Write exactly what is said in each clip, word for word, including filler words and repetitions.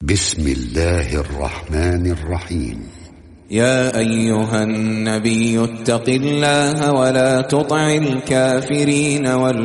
بسم الله الرحمن الرحيم. يا أيها النبي اتق الله ولا تطع الكافرين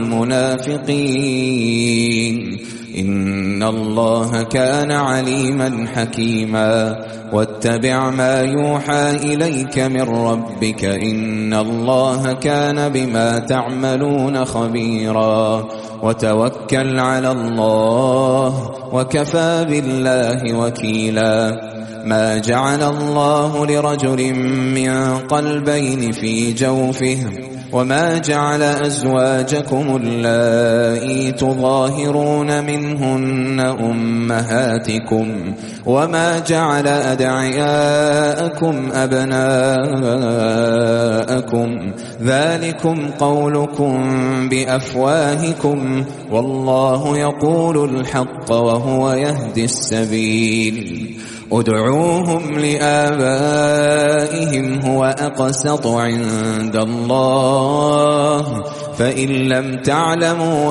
والمنافقين إن الله كان عليما حكيما واتبع ما يوحى إليك من ربك إن الله كان بما تعملون خبيرا وتوكل على الله وكفى بالله وكيلا ما جعل الله لرجل من قلبين في جوفه وما جعل أزواجكم اللائي تظاهرون منهن أمهاتكم وما جعل أدعياءكم أبناءكم ذلكم قولكم بأفواهكم والله يقول الحق وهو يهدي السبيل ادعوهم لآبائهم هو أقسط عند الله فإن لم تعلموا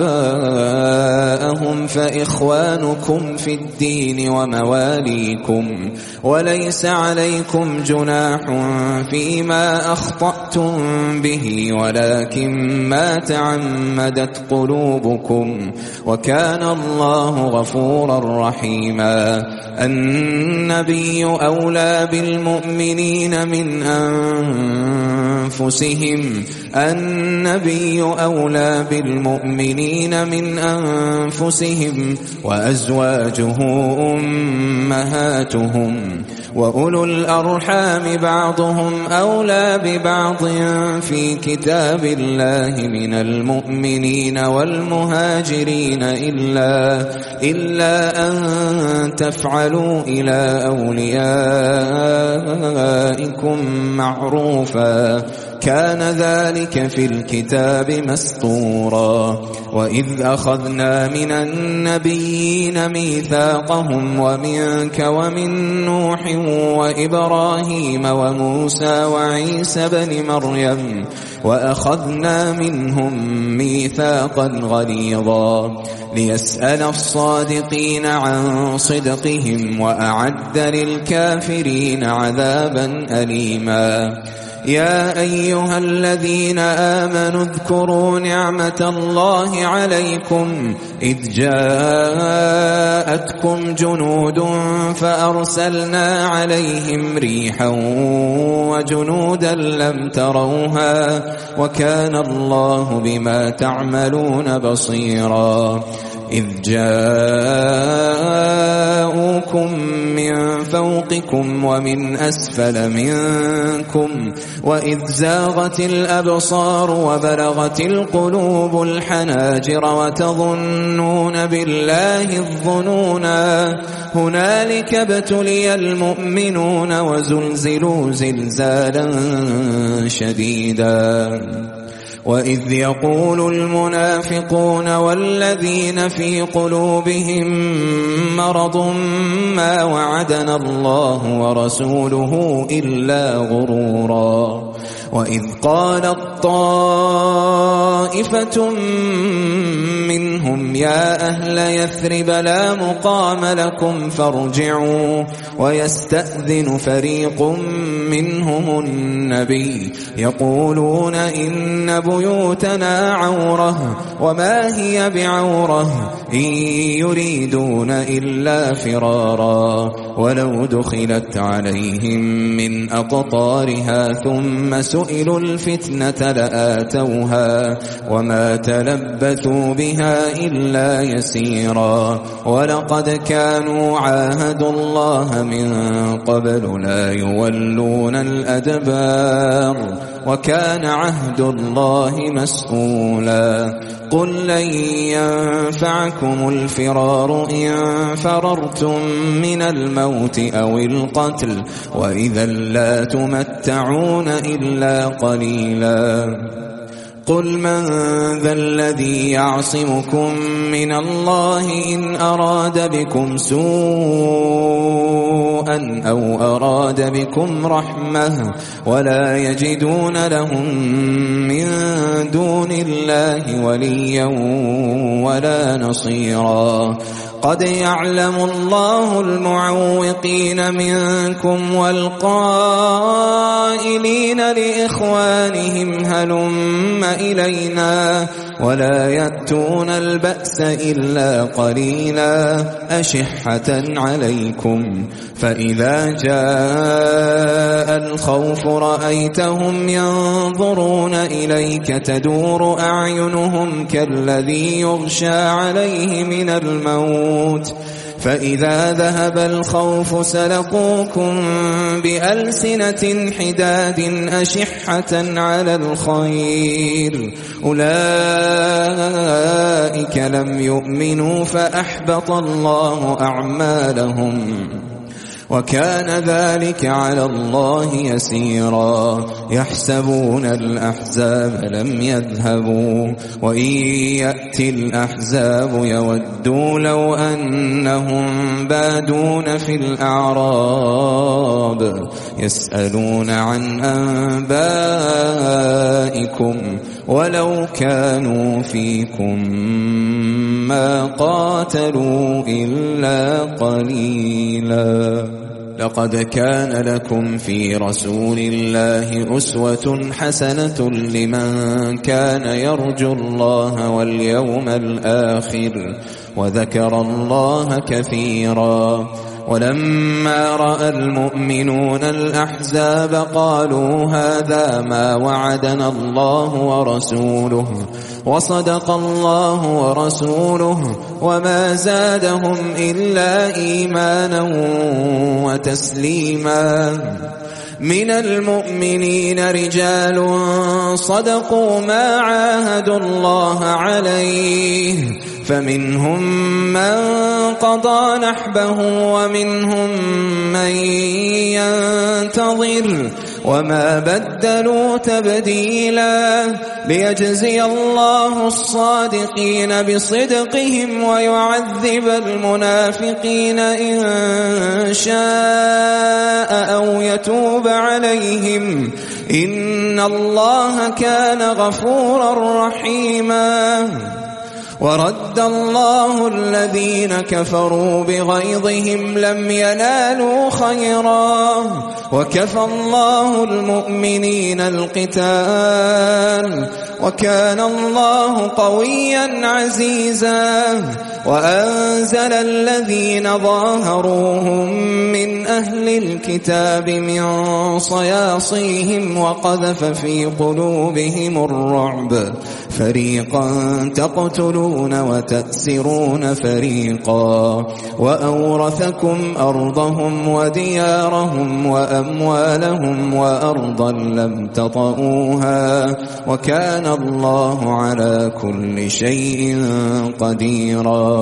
آباءهم فإخوانكم في الدين ومواليكم وليس عليكم جناح فيما أخطأتم به ولكن ما تعمدت قلوبكم وكان الله غفورا رحيما النبي أولى بالمؤمنين من أنفسهم النبي أولى بالمؤمنين من أنفسهم وأزواجه أمهاتهم وأولو الأرحام بعضهم أولى ببعض في كتاب الله من المؤمنين والمهاجرين إلا, إلا أن تفعلوا إلى أوليائكم معروفا كان ذلك في الكتاب مسطورا وإذ أخذنا من النبيين ميثاقهم ومنك ومن نوح وإبراهيم وموسى وعيسى بن مريم وأخذنا منهم ميثاقا غليظا ليسأل الصادقين عن صدقهم وأعد للكافرين عذابا أليما يا أيها الذين آمنوا اذكروا نعمة الله عليكم إذ جاءتكم جنود فأرسلنا عليهم ريحا وجنودا لم تروها وكان الله بما تعملون بصيرا إذ جاءوكم من فوقكم ومن أسفل منكم وإذ زاغت الأبصار وبلغت القلوب الحناجر وتظنون بالله الظنونا هنالك ابتلي المؤمنون وزلزلوا زلزالا شديدا وإذ يقول المنافقون والذين في قلوبهم مرض ما وعدنا الله ورسوله إلا غرورا وإذ قالت طائفة منهم يا أهل يثرب لا مقام لكم فارجعوا ويستأذن فريق منهم النبي يقولون إن بيوتنا عورة وما هي بعورة إن يريدون إلا فرارا ولو دخلت عليهم من أقطارها ثم سئلوا الفتنة لآتوها وما تلبثوا بها إلا يسيرا ولقد كانوا عاهدوا الله من قبل لا يولون الأدبار وكان عهد الله مسؤولا قل لن ينفعكم الفرار إن فررتم من الموت أو القتل وإذا لا تمتعون إلا قليلا قل من ذا الذي يعصمكم من الله إن أراد بكم سوءا أو أراد بكم رحمة ولا يجدون لهم من دون الله وليا ولا نصيرا قد يعلم الله المعوقين منكم والقائلين لإخوانهم هلم إلينا ولا يأتون البأس إلا قليلا أشحة عليكم فإذا جاء الخوف رأيتهم ينظرون إليك تدور أعينهم كالذي يغشى عليه من الموت فإذا ذهب الخوف سلقوكم بألسنة حداد أشحة على الخير أولئك لم يؤمنوا فأحبط الله أعمالهم وكان ذلك على الله يسيرا يحسبون الأحزاب لم يذهبوا وإن يأتي الأحزاب يودوا لو أنهم بادون في الأعراب يسألون عن أنبائكم ولو كانوا فيكم ما قاتلوا إلا قليلا لقد كان لكم في رسول الله أسوة حسنة لمن كان يرجو الله واليوم الآخر وذكر الله كثيرا ولما رأى المؤمنون الأحزاب قالوا هذا ما وعدنا الله ورسوله وصدق الله ورسوله وما زادهم إلا إيمانا وتسليما من المؤمنين رجال صدقوا ما عاهدوا الله عليه فمنهم من قضى نحبه ومنهم من ينتظر وما بدلوا تبديلا ليجزي الله الصادقين بصدقهم ويعذب المنافقين إن شاء أو يتوب عليهم إن الله كان غفورا رحيما ورد الله الذين كفروا بغيظهم لم ينالوا خيرا وكفى الله المؤمنين القتال وكان الله قويا عزيزا وأنزل الذين ظاهروهم من أهل الكتاب من صياصيهم وقذف في قلوبهم الرعب فريقا تقتلون وتأسرون فريقا وأورثكم أرضهم وديارهم وأموالهم وأرضا لم تطئوها وكان الله على كل شيء قديرا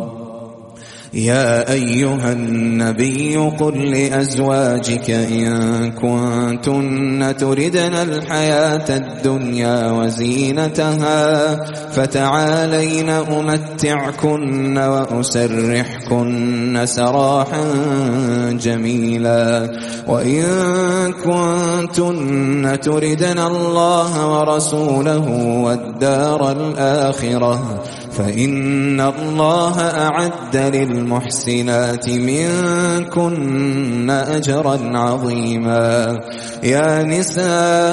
يا أيها النبي قل لأزواجك إن كنتن تردن الحياة الدنيا وزينتها فتعالين أمتعكن وأسرحكن سراحا جميلا وإن كنتن تردن الله ورسوله والدار الآخرة فإن الله أعد للمحسنات منكن أجرا عظيما يا نساء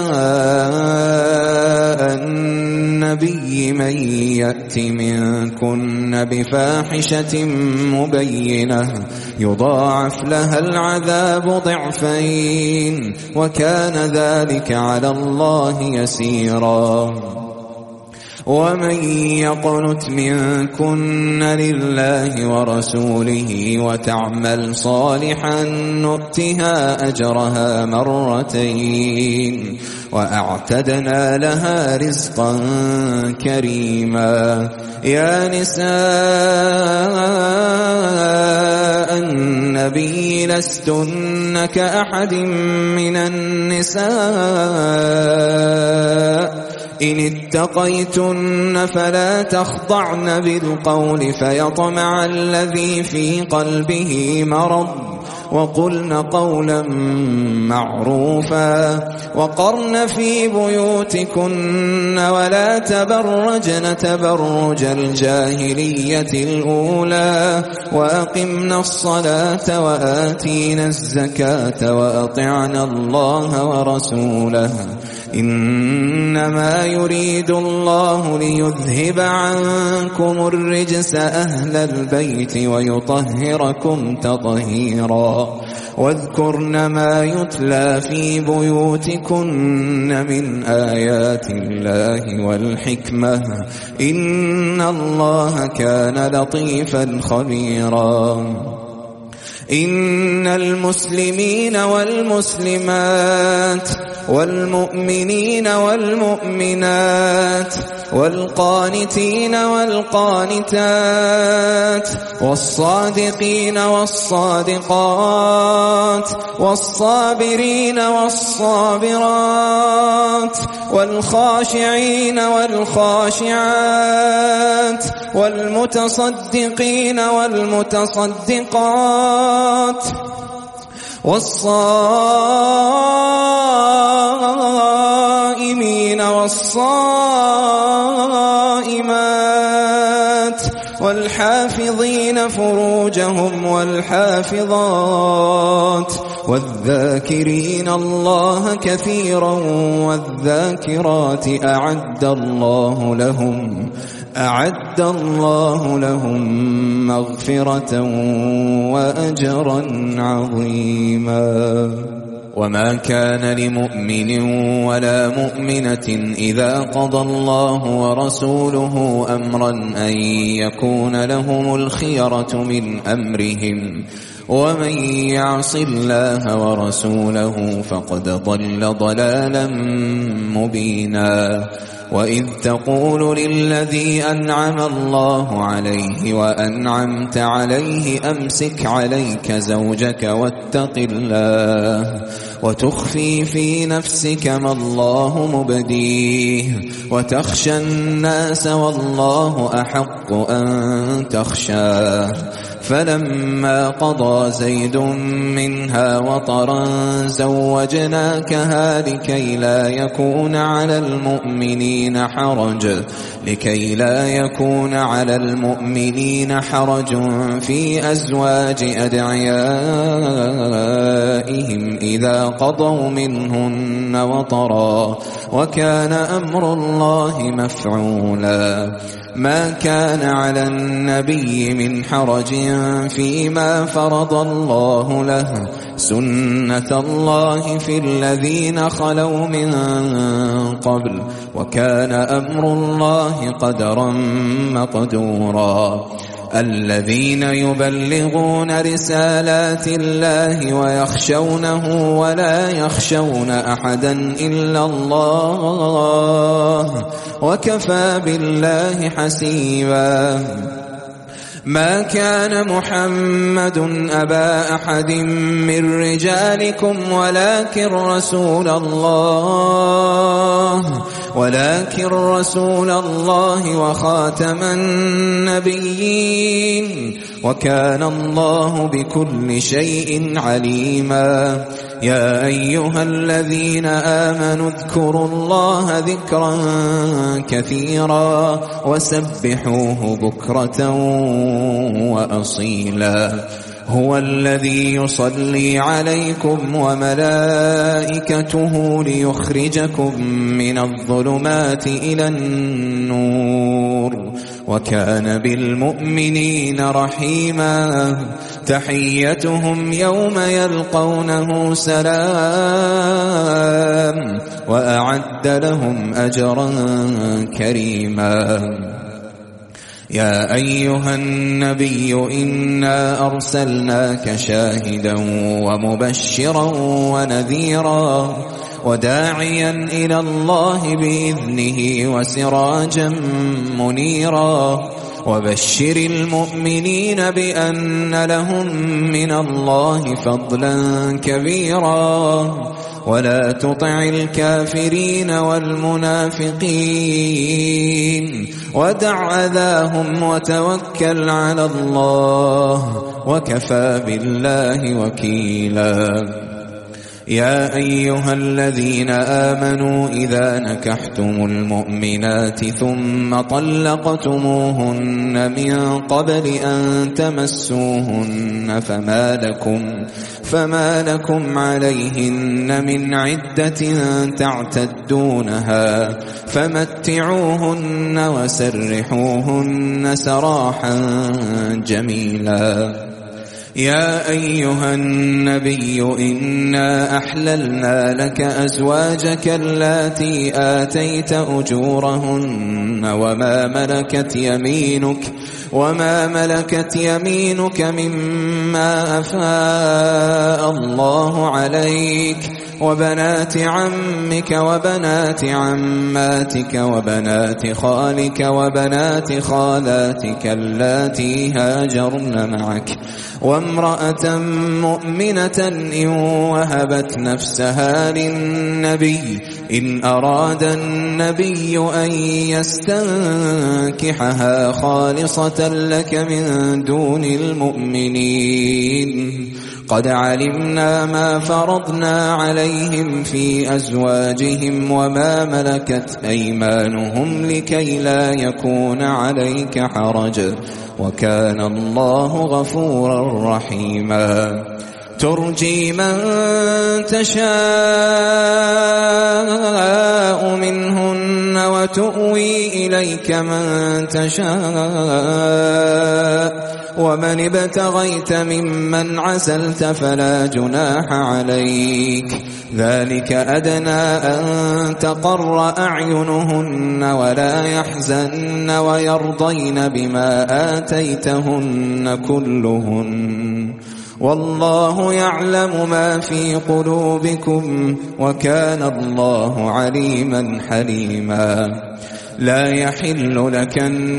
النبي من يأت منكن بفاحشة مبينة يضاعف لها العذاب ضعفين وكان ذلك على الله يسيرا ومن يقنت منكن لله ورسوله وتعمل صالحا نؤتها أجرها مرتين وأعتدنا لها رزقا كريما يا نساء النبي لستن كأحد من النساء إن اتقيتن فلا تخضعن بالقول فيطمع الذي في قلبه مرض وقلن قولا معروفا وقرن في بيوتكن ولا تبرجن تبرج الجاهلية الأولى وأقمنا الصلاة وآتينا الزكاة وأطعنا الله ورسوله إنما يريد الله ليذهب عنكم الرجس أهل البيت ويطهركم تطهيرا واذكرن ما يتلى في بيوتكن من آيات الله والحكمة إن الله كان لطيفا خبيرا إن المسلمين والمسلمات والمؤمنين والمؤمنات والقانتين والقانتات والصادقين والصادقات والصابرين والصابرات والخاشعين والخاشعات والمتصدقين والمتصدقات والصائمين والصائمات والحافظين فروجهم والحافظات والذاكرين الله كثيرا والذاكرات أعد الله لهم أعد الله لهم مغفرة وأجرا عظيما وما كان لمؤمن ولا مؤمنة إذا قضى الله ورسوله أمرا أن يكون لهم الخيرة من أمرهم ومن يعص الله ورسوله فقد ضل ضلالا مبينا وإذ تقول للذي أنعم الله عليه وأنعمت عليه أمسك عليك زوجك واتق الله وتخفي في نفسك ما الله مبديه وتخشى الناس والله أحق أن تخشاه فلما قضى زيد منها وطرا زوجناكها لكي لا يكون على المؤمنين حرج لكي لا يكون على المؤمنين حرج في أزواج أدعيائهم إذا قضوا منهن وطرا وكان أمر الله مفعولا ما كان على النبي من حرج فيما فرض الله له سنة الله في الذين خلوا من قبل وكان أمر الله قدرا مقدورا الذين يبلغون رسالات الله ويخشونه ولا يخشون أحدا إلا الله وكفى بالله حسيبا ما كان محمد أبا أحد من رجالكم ولكن رسول الله ولكن رسول الله وخاتم النبيين وكان الله بكل شيء عليما يا أيها الذين آمنوا اذكروا الله ذكرا كثيرا وسبحوه بكرة وأصيلا هو الذي يصلي عليكم وملائكته ليخرجكم من الظلمات إلى النور وكان بالمؤمنين رحيما تحيتهم يوم يلقونه سلام وأعد لهم أجرا كريما يا أيها النبي إنا أرسلناك شاهدا ومبشرا ونذيرا وداعيا إلى الله بإذنه وسراجا منيرا وبشر المؤمنين بأن لهم من الله فضلا كبيرا ولا تطع الكافرين والمنافقين ودع أذاهم وتوكل على الله وكفى بالله وكيلا. يا أيها الذين آمنوا إذا نكحتم المؤمنات ثم طلقتموهن من قبل أن تمسوهن فما لكم, فما لكم عليهن من عدة تعتدونها فمتعوهن وسرحوهن سراحا جميلا. يا أيها النبي إنا أحللنا لك أزواجك اللاتي آتيت أجورهن وما ملكت يمينك وما ملكت يمينك مما أفاء الله عليك وبنات عمك وبنات عماتك وبنات خالك وبنات خالاتك اللاتي هاجرن معك وامرأة مؤمنة إن وهبت نفسها للنبي إن أراد النبي أن يستنكحها خالصة لك من دون المؤمنين. قد علمنا ما فرضنا عليهم في أزواجهم وما ملكت أيمانهم لكي لا يكون عليك حرج وكان الله غفورا رحيما. ترجي من تشاء منهن وتؤوي إليك من تشاء ومن ابتغيت ممن عزلت فلا جناح عليك ذلك أدنى أن تقر أعينهن ولا يحزن ويرضين بما آتيتهن كلهن والله يعلم ما في قلوبكم وكان الله عليما حليما. لا يحل لك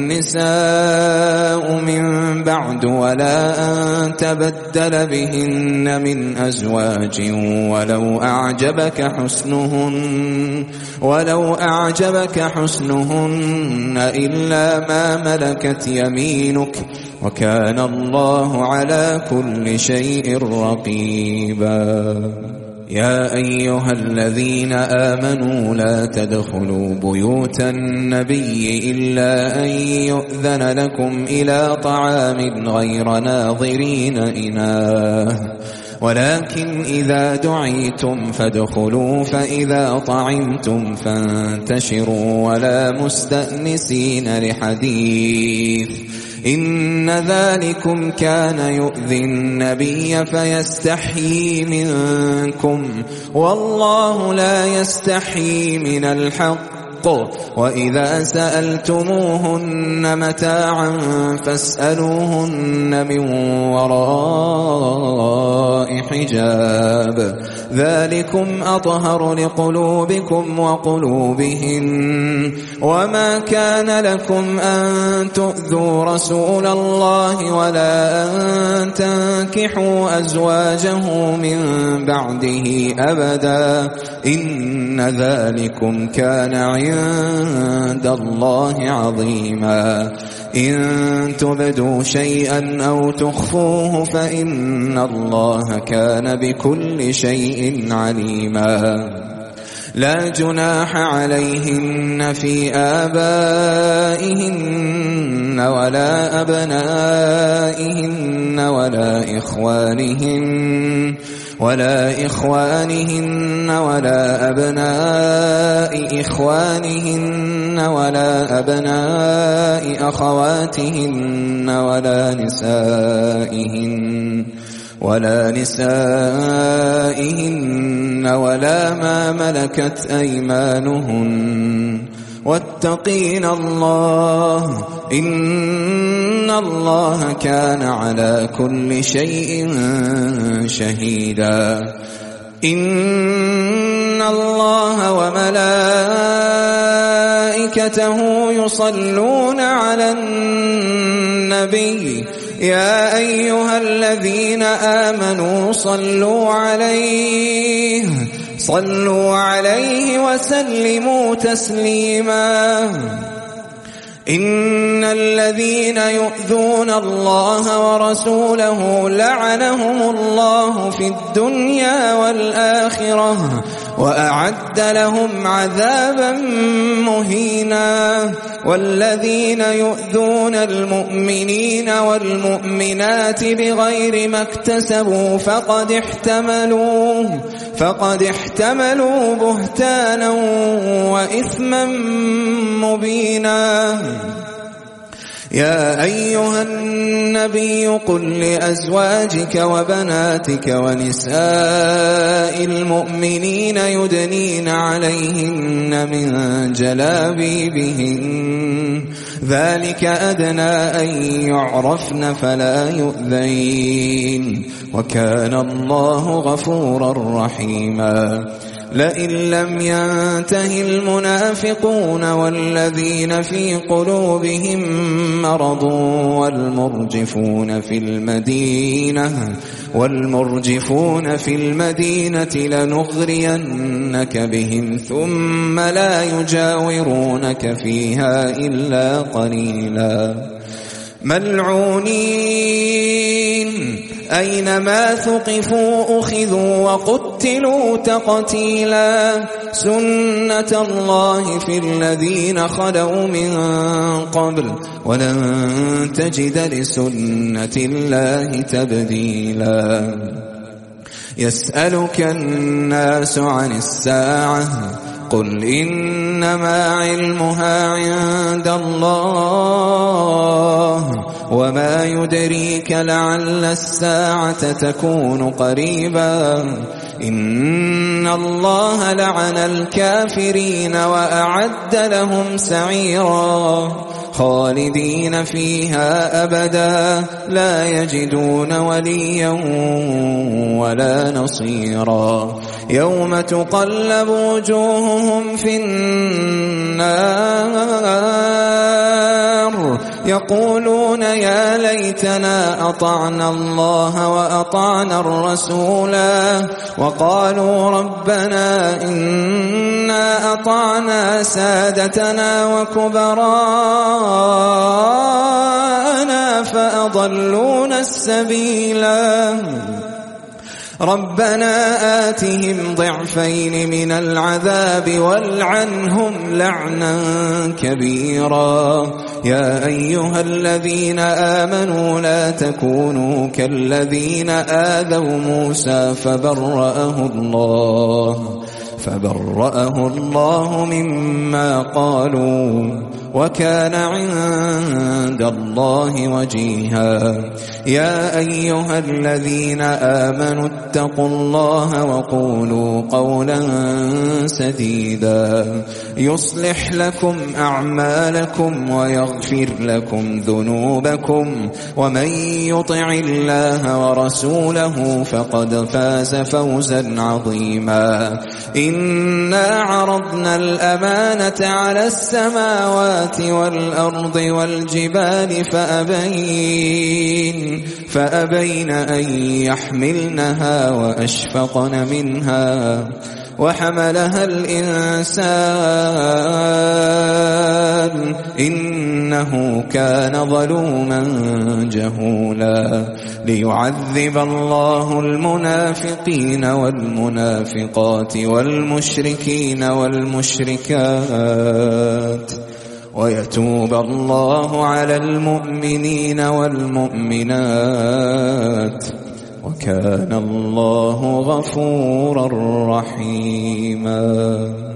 النساء من بعد ولا أن تبدل بهن من أزواج ولو أعجبك حسنهن ولو أعجبك حسنهن إلا ما ملكت يمينك وكان الله على كل شيء رقيبا. يا أيها الذين آمنوا لا تدخلوا بيوت النبي إلا أن يؤذن لكم إلى طعام غير ناظرين إناه ولكن إذا دعيتم فادخلوا فإذا طعمتم فانتشروا ولا مستأنسين لحديث إن ذلكم كان يؤذي النبي فيستحيي منكم والله لا يستحيي من الحق وإذا سألتموهن متاعا فاسألوهن من وراء حجاب ذلكم أطهر لقلوبكم وقلوبهن وما كان لكم أن تؤذوا رسول الله ولا أن تنكحوا أزواجه من بعده أبدا إن ذلكم كان عند الله عظيما. إن تبدوا شيئا أو تخفوه فإن الله كان بكل شيء عليما. لا جناح عليهن في آبائهن ولا أبنائهن ولا إخوانهن ولا إخوانهن ولا أبناء إخوانهن ولا أبناء أخواتهن ولا نسائهن ولا نسائهن ولا ما ملكت أيمانهن واتقين الله إن الله كان على كل شيء شهيدا. إن الله وملائكته وملائكته يصلون على النبي يا أيها الذين آمنوا صلوا عليه صلوا عليه وسلموا تسليما إن الذين يؤذون الله ورسوله لعنهم الله في الدنيا والآخرة وأعد لهم عذابا مهينا والذين يؤذون المؤمنين والمؤمنات بغير ما اكتسبوا فقد احتملوا فقد احتملوا بهتانا وإثما مبينا يا أيها النبي قل لأزواجك وبناتك ونساء المؤمنين يدنين عليهن من جلابيبهن ذلك أدنى أن يعرفن فلا يؤذين وكان الله غفورا رحيما لئن لم ينته المنافقون والذين في قلوبهم مرض والمرجفون في المدينة والمرجفون في المدينة لنغرينك بهم ثم لا يجاورونك فيها إلا قليلا ملعونين أينما ثقفوا أخذوا وقتلوا تقتيلا سنة الله في الذين خلوا من قبل ولن تجد لسنة الله تبديلا يسألك الناس عن الساعة قل إنما علمها عند الله وما يدريك لعل الساعة تكون قريبا إن الله لعن الكافرين وأعد لهم سعيرا خالدين فيها أبدا لا يجدون وليا ولا نصيرا يوم تقلب وجوههم في النار يقولون يا ليتنا أطعنا الله وأطعنا الرسولا وقالوا ربنا إنا أطعنا سادتنا وكبراءنا فأضلونا السبيلا ربنا آتهم ضعفين من العذاب والعنهم لعنا كبيرا يا أيها الذين آمنوا لا تكونوا كالذين آذوا موسى فبرأه الله فبرأه الله مما قالوا وكان عند الله وجيها يا أيها الذين آمنوا اتقوا الله وقولوا قولا سديدا يصلح لكم أعمالكم ويغفر لكم ذنوبكم ومن يطع الله ورسوله فقد فاز فوزا عظيما إنا عرضنا الأمانة على السماوات والأرض والجبال فأبين فأبين أن يحملنها وأشفقن منها وحملها الإنسان إنه كان ظلوما جهولا ليعذب الله المنافقين والمنافقات والمشركين والمشركات ويتوب الله على المؤمنين والمؤمنات وكان الله غفورا رحيما.